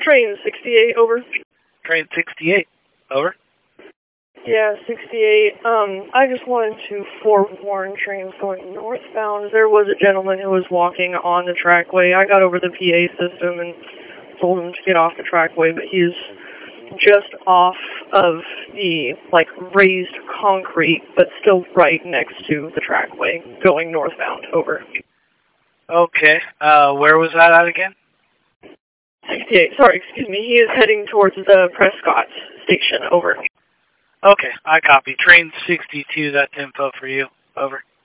Train 68, over. Train 68, over. Yeah, 68. I just wanted to forewarn trains going northbound. There was a gentleman who was walking on the trackway. I got over the PA system and told him to get off the trackway, but he's just off of the, like, raised concrete, but still right next to the trackway, going northbound, over. Okay, where was that at again? 68, sorry, excuse me. He is heading towards the Prescott station, over. Okay, I copy. Train 62, that's info for you, over.